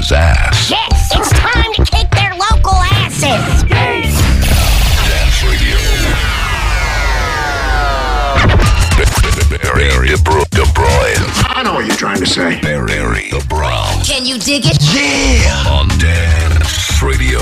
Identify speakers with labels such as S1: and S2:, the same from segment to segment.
S1: Dance ass.
S2: Yes, it's time to kick their local asses.
S1: Dance Radio. Barry De Bruyne.
S3: I know what you're trying to say.
S1: Barry the Brown.
S2: Can you dig it?
S1: Yeah! On Dance Radio.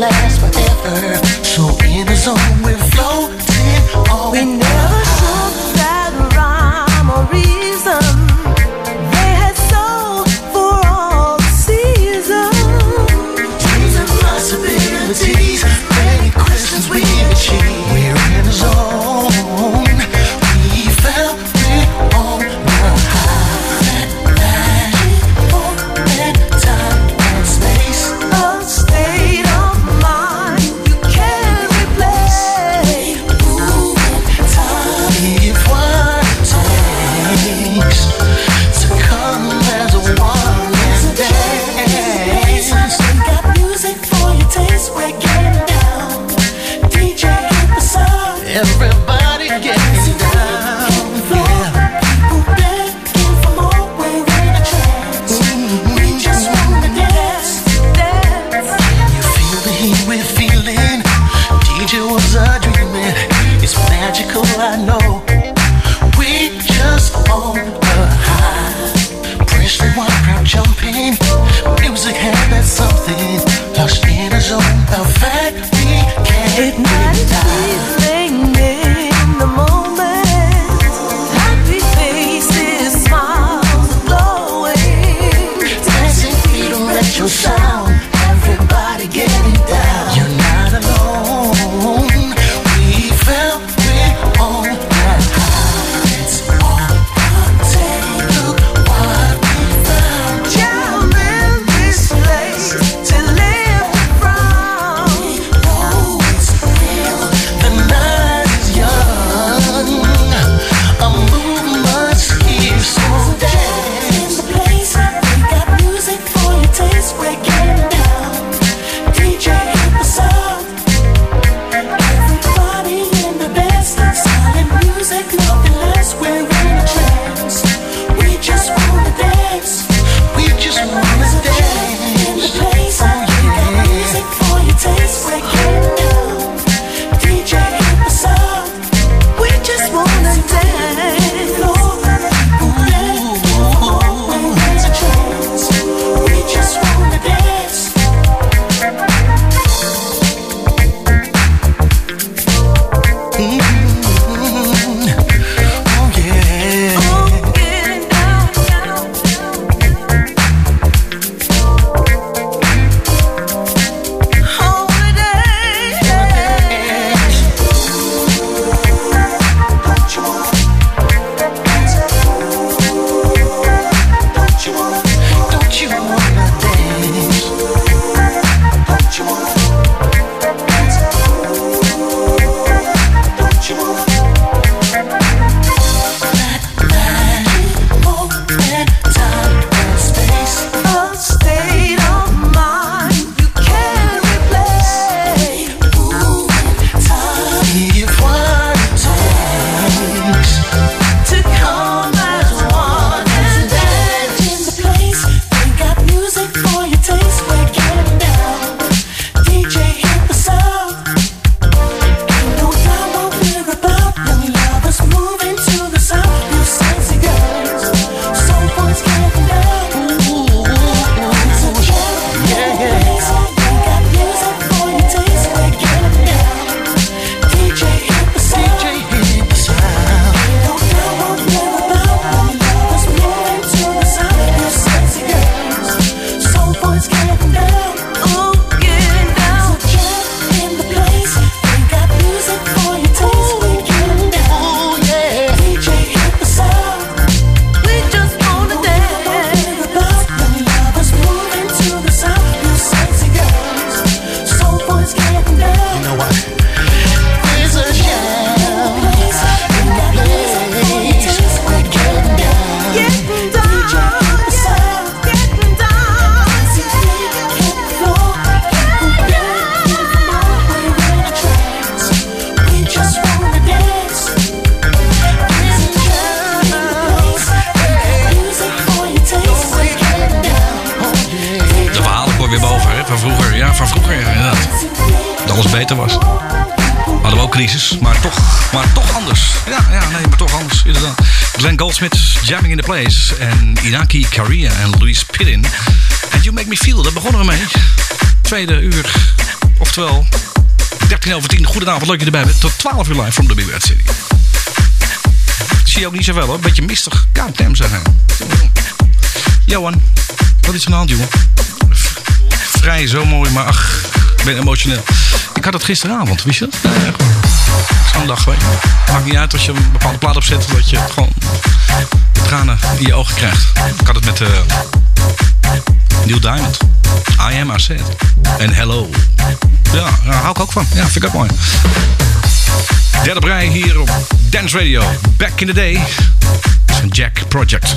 S3: last forever. So in the zone we're floating on.
S4: We never shook that rhyme or reason. They had sold for all seasons.
S3: Dreams and possibilities, many questions we achieve. We're in the zone. We felt it on the high. Magic moment, time and space.
S4: A state of mind you can't replace.
S3: Moving time. If what it takes to come as one and dance.
S4: We got music for your taste. We're getting down. DJ hit the sound.
S3: Everybody getting down. Yeah.
S4: People begging for more. We're in a trance. We just wanna dance, dance.
S3: You feel the heat we're feeling. DJ was a dreaming. It's magical, I know. We just on the high. Press rewind, crowd jumping. Music had that something. Lost in a zone. A fact we can't
S4: Ignited
S3: deny.
S4: feeling in the moment. Happy faces, smiles glowing.
S3: Dancing feet on retro sound. Everybody getting down. You're not alone. We felt it on that high. It's all I'll take. Look what we found.
S4: Jam in this place to live from.
S3: Oh, it's real. The night is young. A movement here, so dance.
S4: The place we got music for your taste. We're getting down. DJ hit the sound. Everybody in the best. Silent music, nothing less. We're in a trance. We just wanna dance.
S3: We just wanna dance.
S4: In the place
S3: Oh
S4: we got
S3: yeah.
S4: music for your taste. We're getting down. DJ hit the sound. We just wanna dance. We just wanna dance.
S3: Oh yeah.
S4: Oh, getting down, down,
S3: Don't you wanna dance? Don't you wanna? Don't you wanna? Magic moment, time and space.
S4: a state of mind you can't replace.
S3: Moving time. If what it takes
S4: To come as one and dance in the place. We got music for your taste. We're getting down. DJ hit the sound. Ain't no doubt what we're about. Young lovers moving to the sound. You sexy girls, soul boys getting down. It's a jam in the place. We got music for your taste. We're getting down. DJ hit the sound.
S3: DJ hit the sound.
S4: Don't know what we're about. Young lovers moving to the sound. You sexy girls, soul boys getting down. Ooh, getting down. It's a jam in the place. We got music for your taste. We're getting down.
S3: Oh yeah.
S4: DJ hit the sound. We just wanna dance. We're about young lovers moving to the sound. You sexy girls, soul boys getting down.
S3: You know what? There's a jam.
S4: Place. We got music for your taste. We're getting down. Getting down. DJ hit the sound. Getting down. See feet hit the floor. People begging for more. We're in a trance. We just wanna dance. There's a jam in the place. We got music for your taste. We're getting down.
S5: De verhalen kom weer boven, hè? Van vroeger. Ja, inderdaad. Dat alles beter was. Hadden we ook crisis, maar toch anders. Maar toch anders, inderdaad. Glenn Goldsmith, Jamming in the Place. En Inaki Caria en Louise Pirin. And You Make Me Feel, daar begonnen we mee. Tweede uur Oftewel, 13:10. Goedenavond, leuk dat je erbij bent. Tot 12 uur live from the Big Red City. Ik zie je ook niet zoveel hoor. Een beetje mistig. Goddamn zeggen. Johan, wat is er aan de hand, jongen? Vrij, zo mooi, maar ach, ik ben emotioneel. Ik had het gisteravond, wist je dat? Nee, zo'n dag, weet je. Maakt niet uit als je een bepaalde plaat opzet, dat je gewoon tranen in je ogen krijgt. Ik had het met Neil Diamond. I Am, I Said. En Hello. Ja, daar hou ik ook van. Ja, vind ik ook mooi. Derde brei hier op Dance Radio. Back in the Day. Dat is van Jack Project.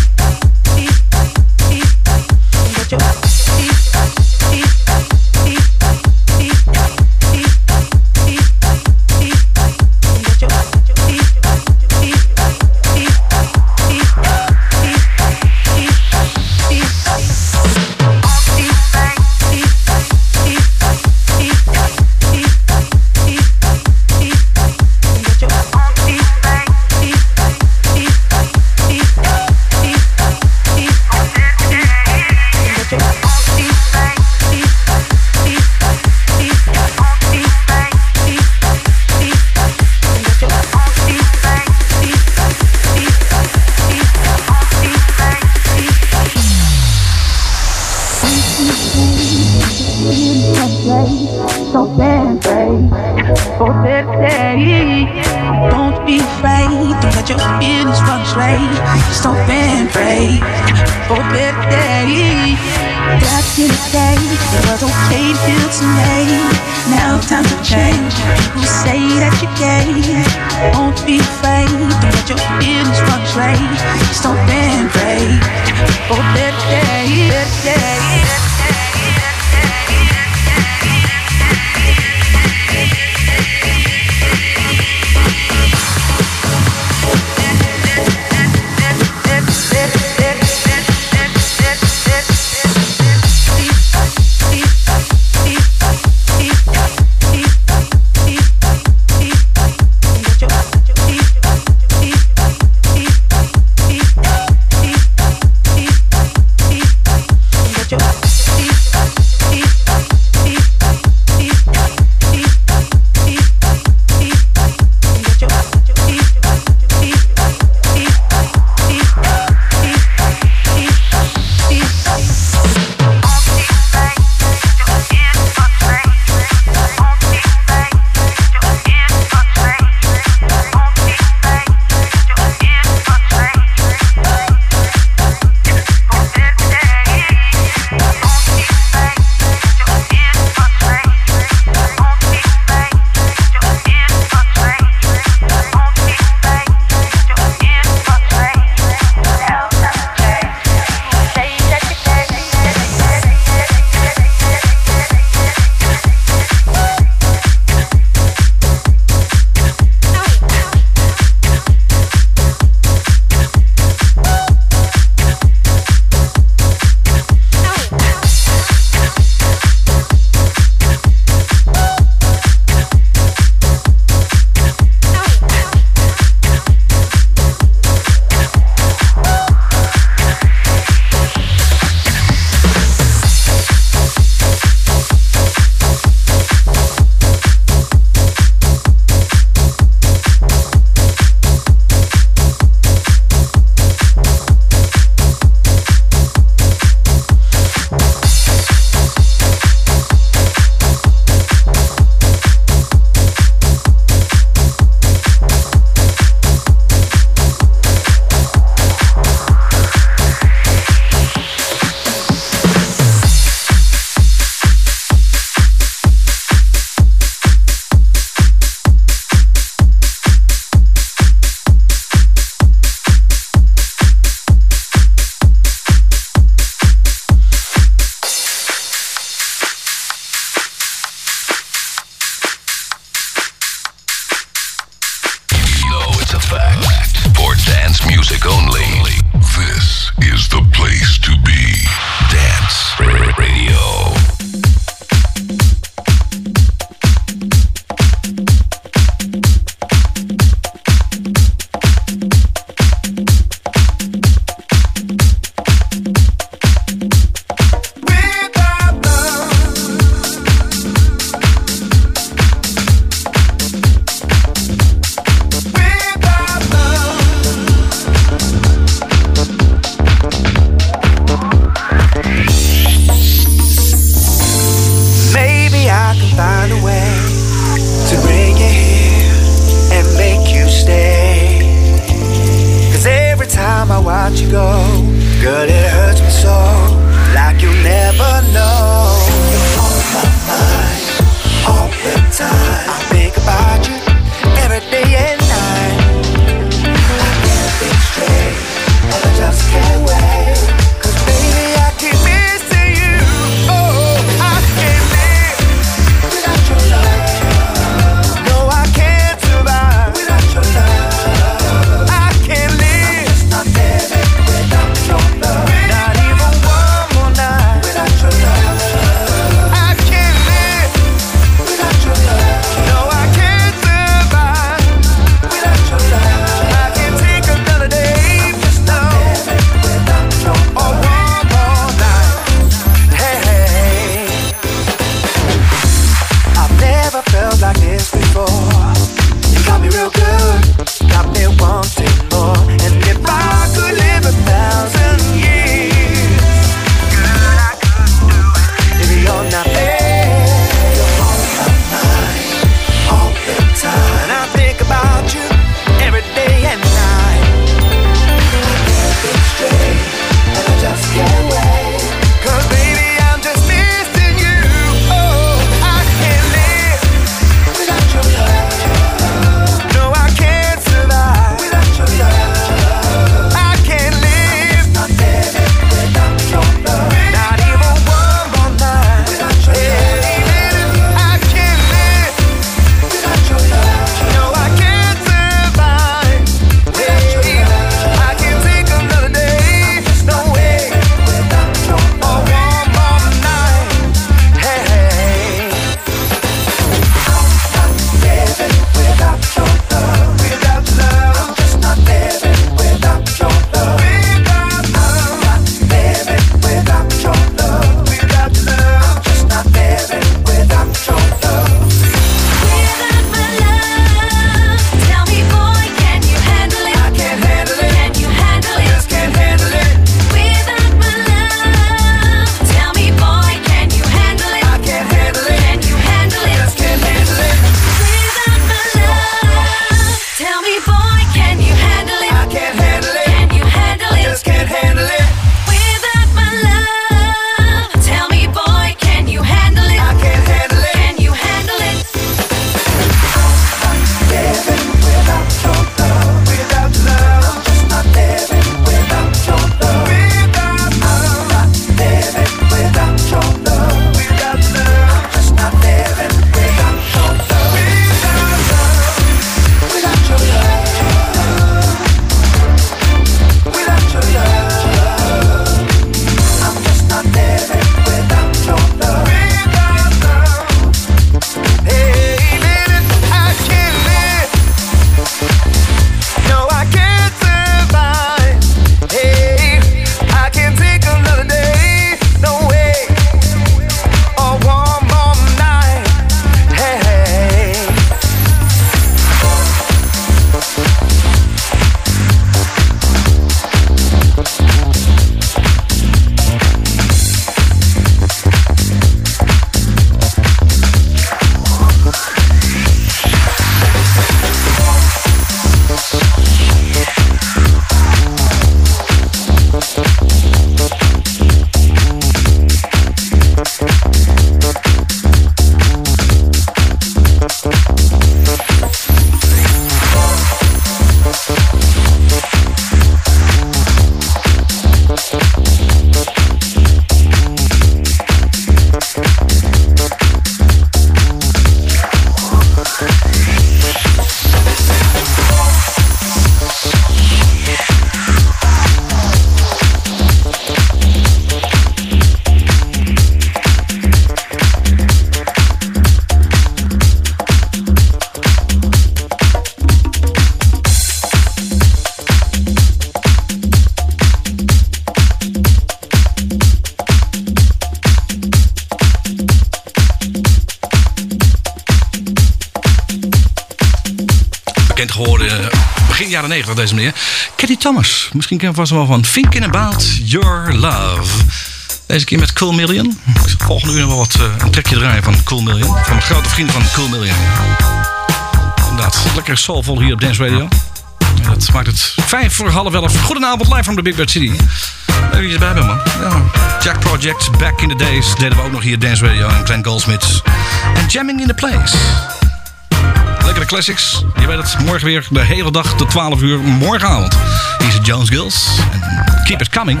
S5: bekend geworden begin jaren 90, deze meneer. Katie Thomas. Misschien ken je vast wel van Thinking About Your Love. Deze keer met Cool Million. Volgende uur nog wel een trekje draaien van Cool Million. Van mijn grote vrienden van Cool Million. Inderdaad, lekker soulvol hier op Dance Radio. En dat maakt het 11:05. Goedenavond, live from the Big Bad City. Leuk dat je erbij bent, man. Ja. Jack Project, Back in the Days. Deden we ook nog hier Dance Radio. En Glenn Goldsmith. En Jamming in the Place. Lekkere classics. Je weet het, morgen weer de hele dag tot 12 uur. Morgenavond. Hier is het Jones Girls. En Keep It Coming.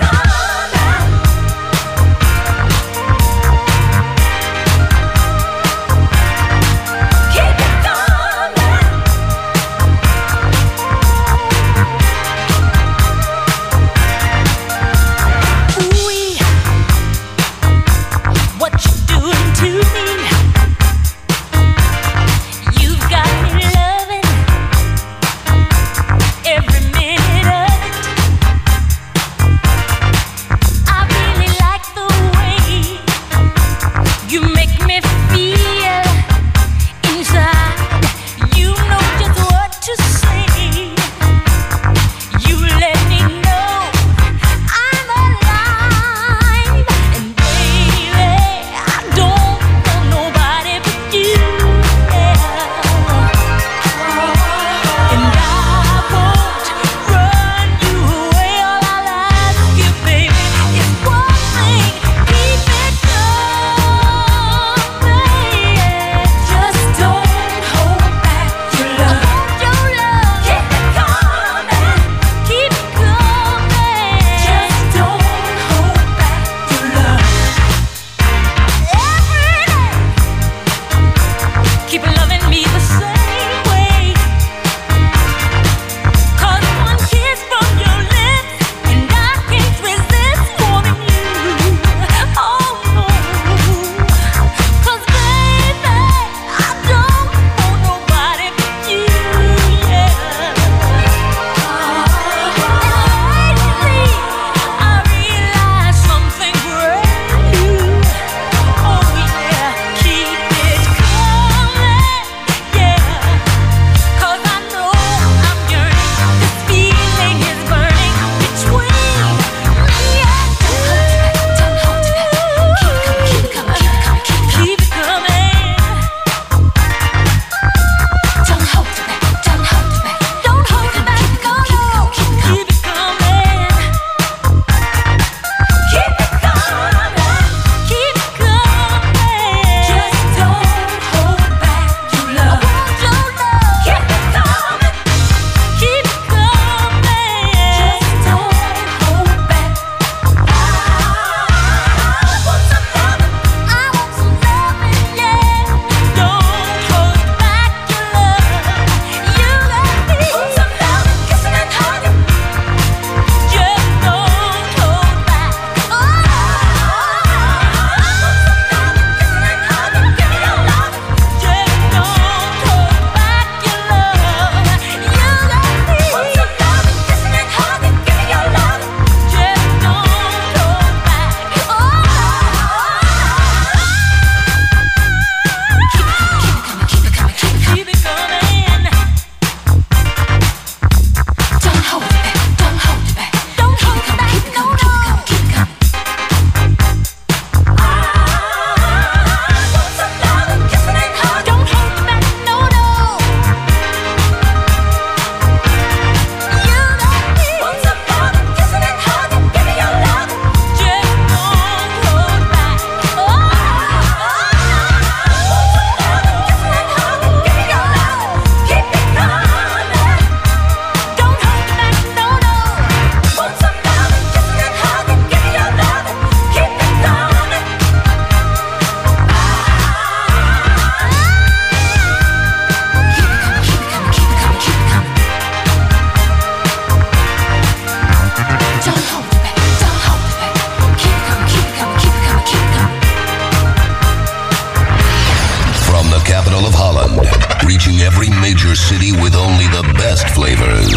S1: reaching every major city with only the best flavors.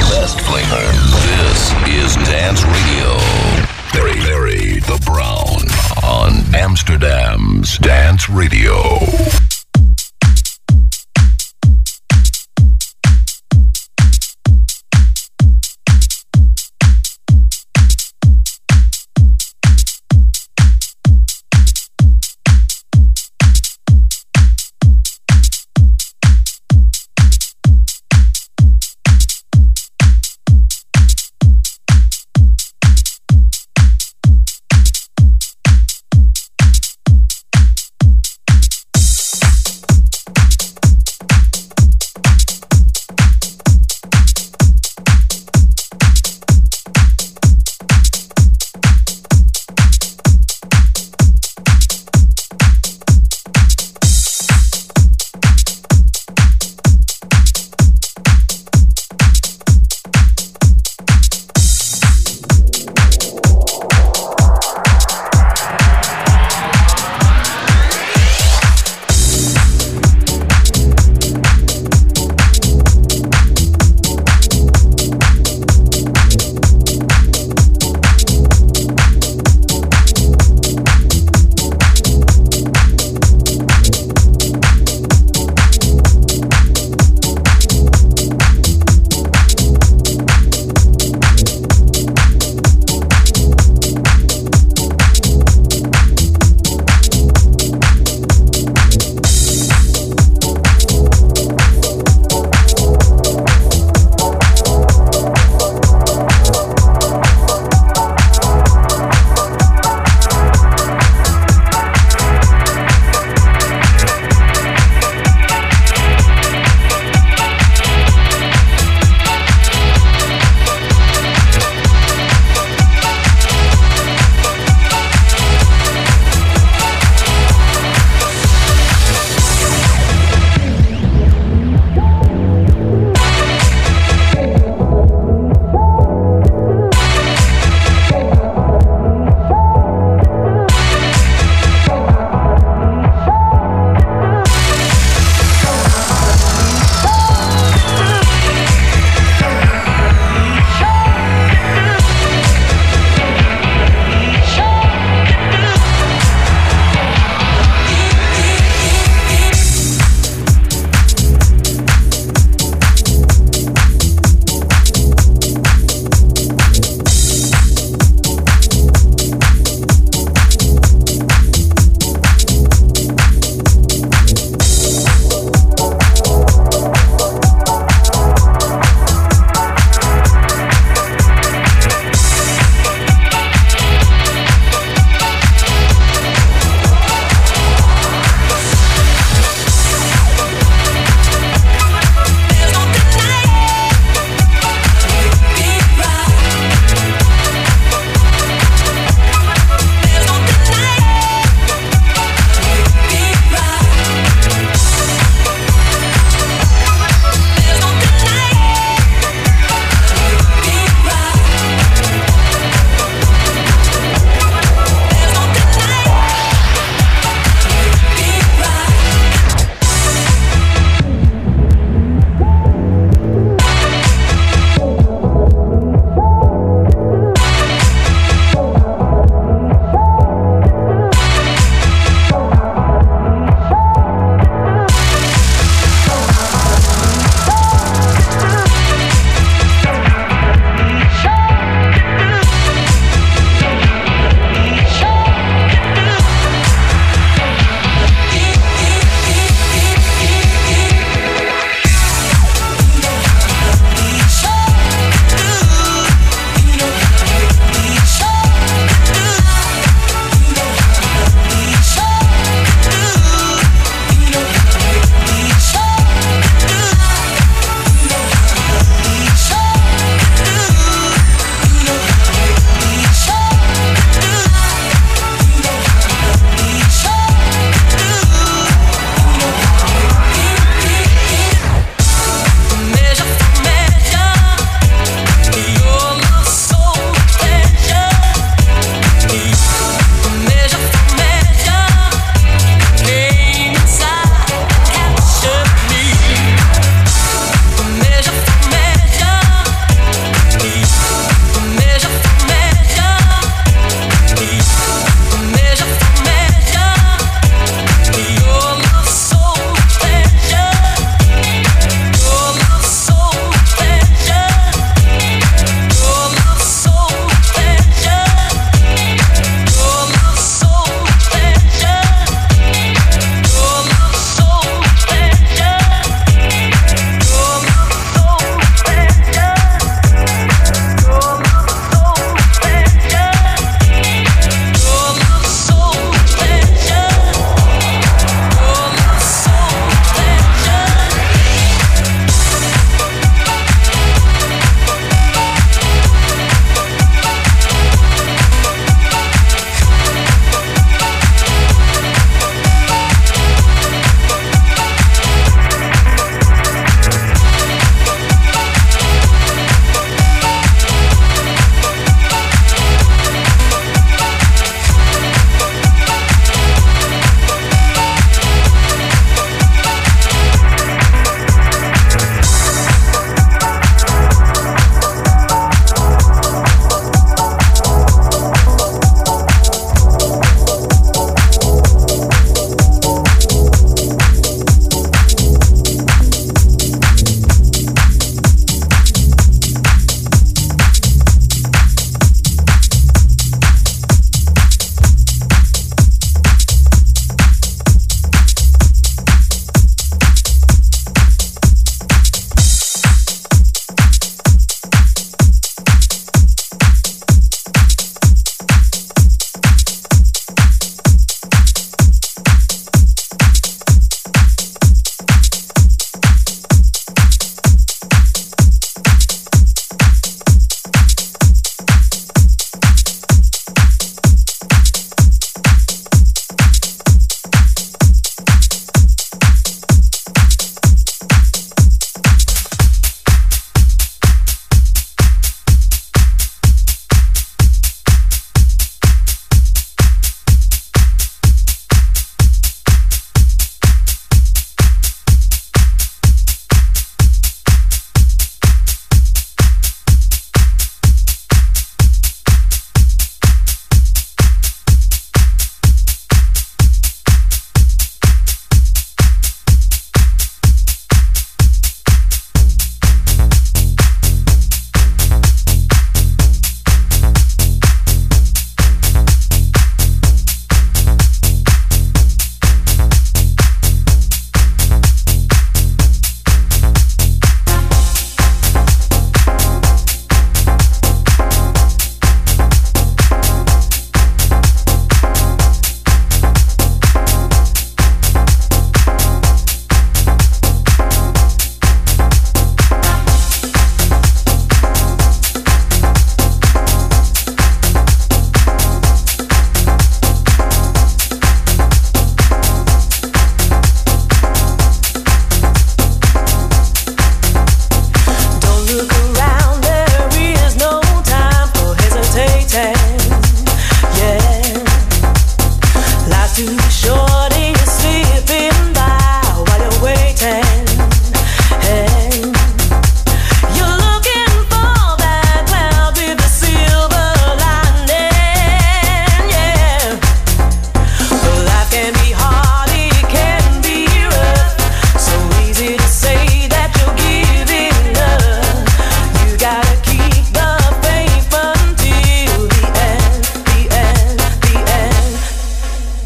S1: This is Dance Radio. Larry the Brown on Amsterdam's Dance Radio.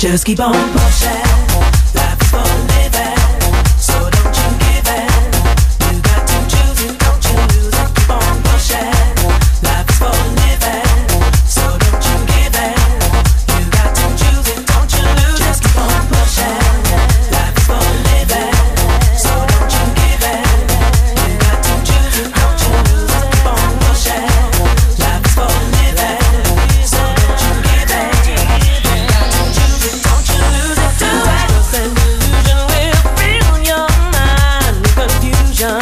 S4: Just keep on pushing. Life is for living, so don't you give in. You got to choose it, don't you lose it. Keep on pushing. Life is for living, so don't you give in. You got to choose it, don't you lose it. Just keep on pushing. Life is for living, so don't you give in. You got to choose it, don't you lose it. Keep on pushing. Life is for living, so don't you give in. You got to choose it, don't you lose it. Do it. An illusion will fill your mind with confusion.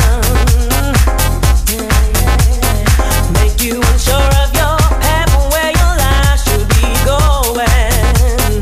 S4: Make you unsure of your path and where your life should be going.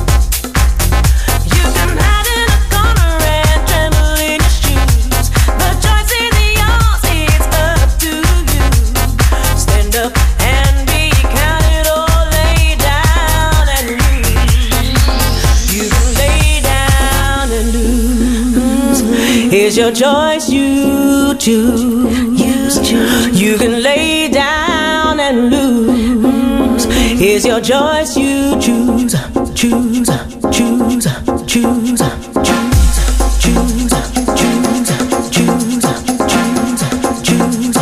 S4: You can hide in a corner and tremble in your shoes. The choice is yours, it's up to you. Stand up and be counted or lay down and lose. You can lay down and lose. Here's your choice, you choose. You can lay down and lose. Here's your choice, you choose. Choose, choose, choose, choose, choose, choose, choose, choose, choose,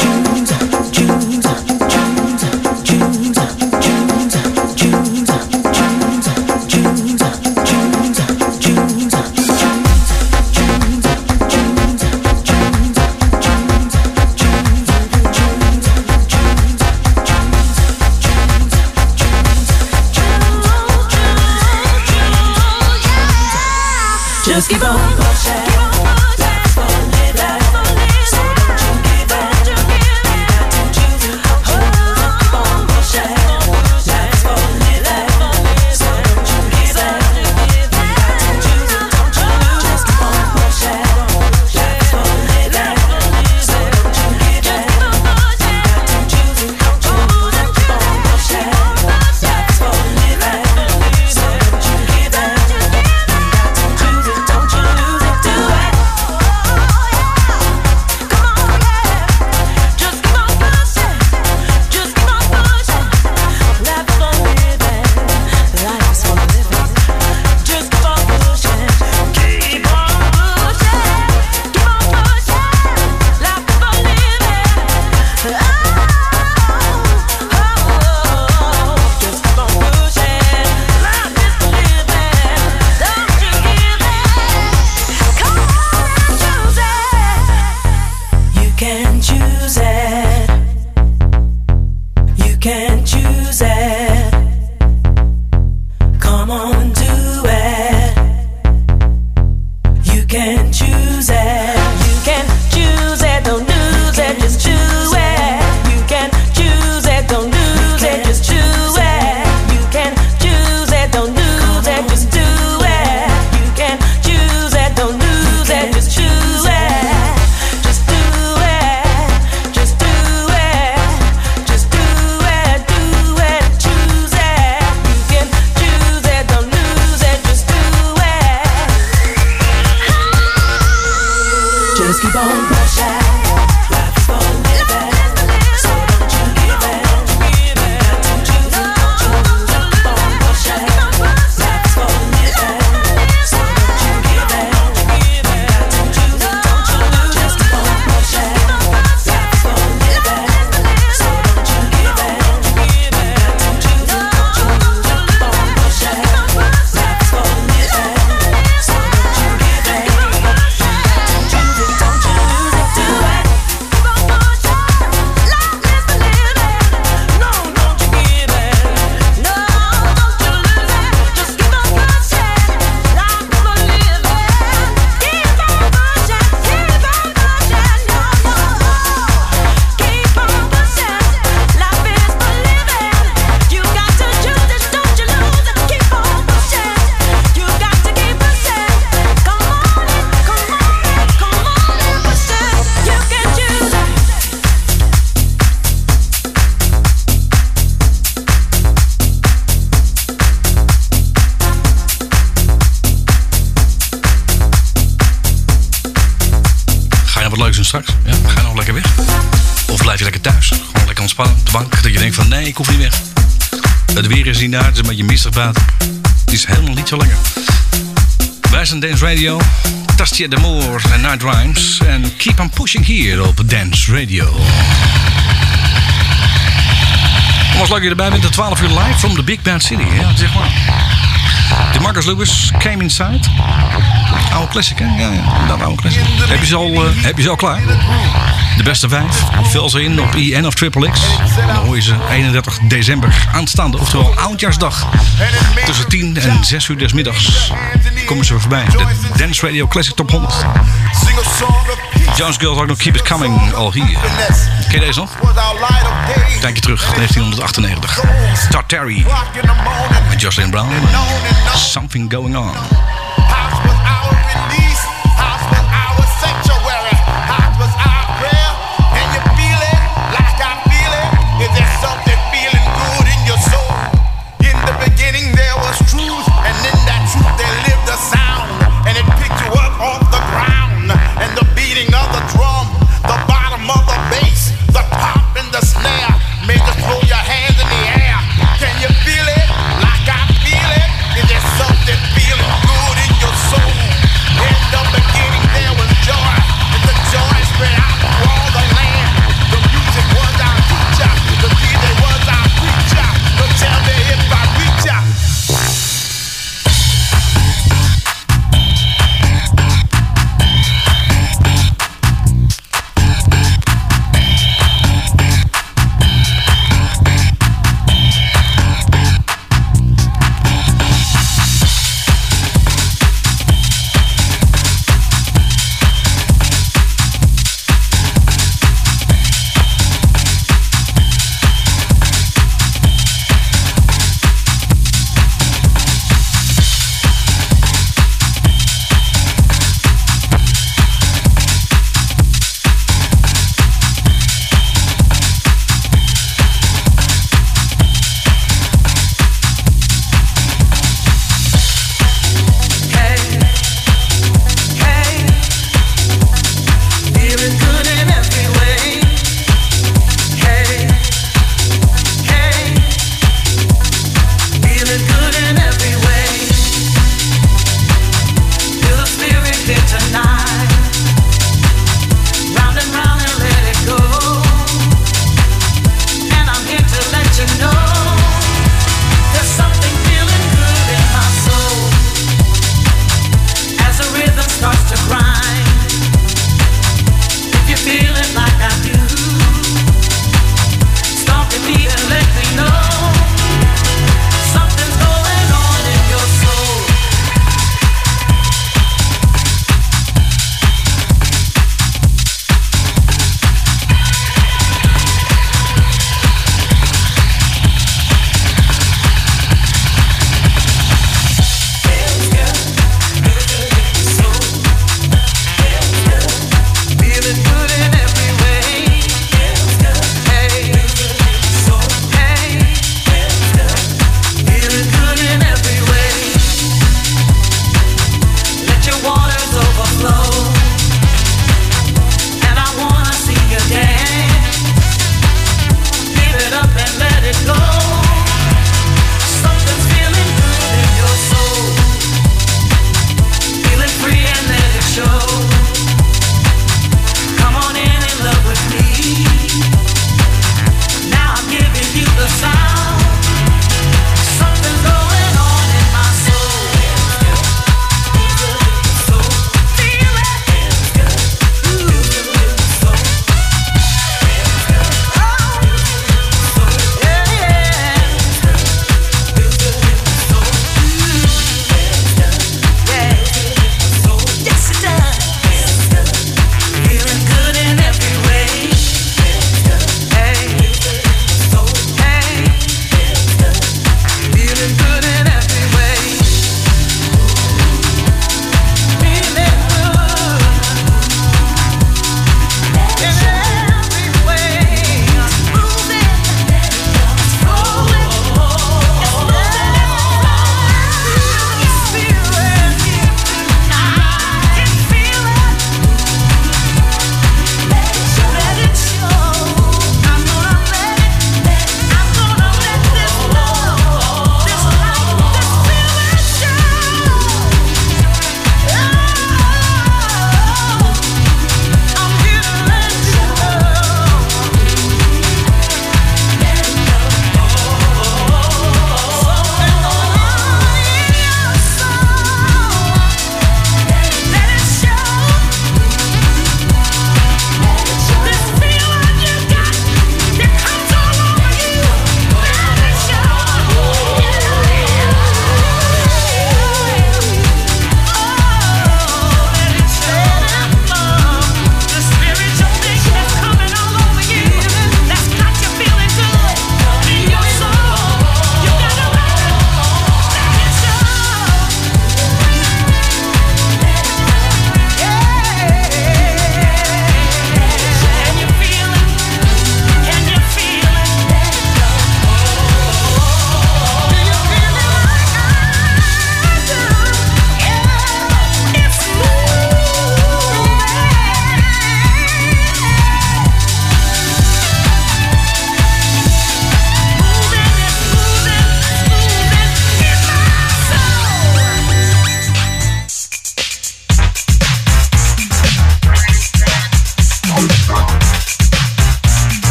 S4: just keep on pushing. Life's for living, so don't you give in. You got to choose it, don't you lose it. Keep on pushing. Life's for living, so don't you give in. You got to choose it, don't you lose it. Just keep on pushing. Life's for living, so don't you give in. You got to choose it, don't you lose it. Keep on pushing. Life's for living, so don't you give in. Choose it, don't you lose it, do it. Come on, yeah. Just keep on pushing. Just keep on pushing. Life is for living. Life is for living. Just keep on pushing. Keep on pushing. Keep on pushing. Life is for living. Just keep on pushing. Life is for living. Don't you give in. Come on and choose it. You can choose it. You can choose it. Come on, do it. You can choose it. You can choose it. Don't lose it. Just choose it. You can choose it. Don't lose it. Just choose it. You can choose it. Don't lose it. Just do it. You can choose it. Don't lose it. Just choose it. Just do it. Just do it. Just do it. Do it. Choose it. You can choose it. Don't lose it. Just do it. Just keep on pushing. Life is for living, so don't you give in. You got to choose it, don't you lose it. Keep on pushing. Life is for living, so don't you give in. You got to choose it, don't you lose it. Just keep on pushing. Life is for living, so don't you give in. You got to choose it, don't you lose it. Keep on pushing. Life is for living, so don't you give in. You got to choose it, don't you lose it. Do it. Keep on pushing. Life is for living. No, don't you give in. No, don't you lose it. Just keep on pushing. Life is for living. Keep on pushing. Keep on pushing. No, no. Keep on pushing. Life is for living. You got to choose it. Don't you lose it. Keep on pushing. You got to keep pushing. Come on in. Come on in. Come on and push it. You can choose it.
S5: Ga je nou wat leuks doen straks? Ja? Ga je nog lekker weg? Of blijf je lekker thuis? Gewoon lekker ontspannen op de bank. Dat je denkt van nee, ik hoef niet weg. Het weer is niet daar, het is een beetje mistig buiten. Het is helemaal niet zo lekker. Wij zijn Dance Radio. Tastia de Moor en Night Rhymes. En keep on pushing hier op Dance Radio. Was leuk je erbij bent, de 12 uur live from the Big Bad City. Ja, zeg maar. De Marcus Lewis, Came Inside. Oude classic, hè? Ja, dat oude classic. Heb je ze al klaar? De beste 5. Vul ze in op IN of XXX. En dan hoor je ze 31 december aanstaande. Oftewel oudjaarsdag. Tussen 10 en 6 uur des middags komen ze voorbij. De Dance Radio Classic Top 100. Jones Girls ook nog Keep It Coming al hier. Ken je deze nog? Een tijdje terug, 1998. Tartary met Jocelyn Brown. Something Going On.
S6: Feeling good.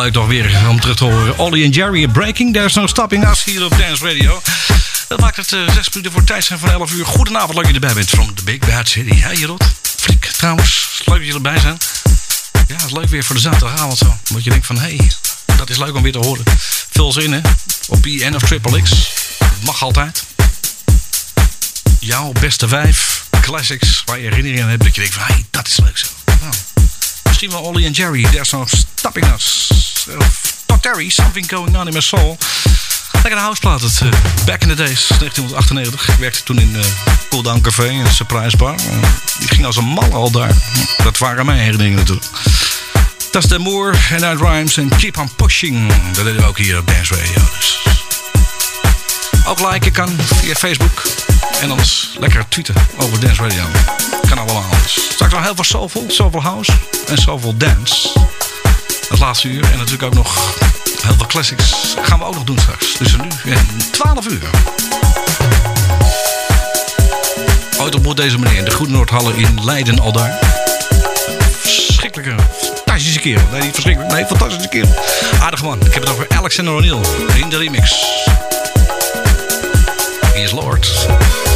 S5: leuk toch weer om terug te horen. Ollie en Jerry Breaking. There's no stopping us hier op Dance Radio. Dat maakt het 6 minuten voor tijd zijn van 11 uur. Goedenavond, leuk dat je erbij bent from the Big Bad City. Hey Jerot, Fliek trouwens, leuk dat jullie erbij zijn. Ja, het is leuk weer voor de zaterdagavond zo. Omdat je denkt van, hey, dat is leuk om weer te horen. Vul ze in hè, op PN of Triple X. Mag altijd. Jouw beste 5 classics waar je herinneringen aan hebt. Dat je denkt van, hey, dat is leuk zo. Nou, misschien wel Ollie en Jerry, There's No Stopping Us. Todd Terry, Something Going On in My Soul. Lekker houseplaat, het back in the days, 1998. Ik werkte toen in Cool Down Café, een surprise bar. Die ging als een mal al daar. Dat waren mijn herinneringen natuurlijk. Dat is de Moore en Night Rhymes en Keep On Pushing. Dat deden we ook hier op Dance Radio. Dus. Ook liken kan via Facebook. En anders lekker tweeten over Dance Radio. Kan allemaal. Dus straks nog heel veel soulful, soulful house en soulful dance. Het laatste uur en natuurlijk ook nog heel veel classics gaan we ook nog doen straks. Dus nu 12 uur. Ooit ontmoet deze meneer in de Goede Noordhallen in Leiden al daar. Verschrikkelijke, fantastische kerel. Nee, niet verschrikkelijk. Nee, fantastische kerel. Aardig man. Ik heb het over Alexander O'Neal in de remix. He is Lord.